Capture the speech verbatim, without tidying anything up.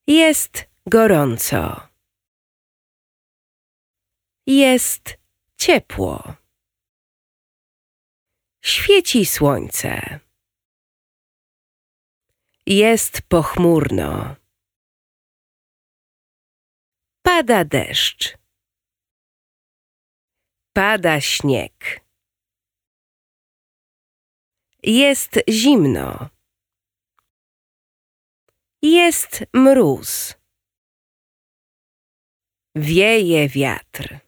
Jest gorąco. Jest ciepło. Świeci słońce. Jest pochmurno. Pada deszcz. Pada śnieg. Jest zimno. Jest mróz. Wieje wiatr.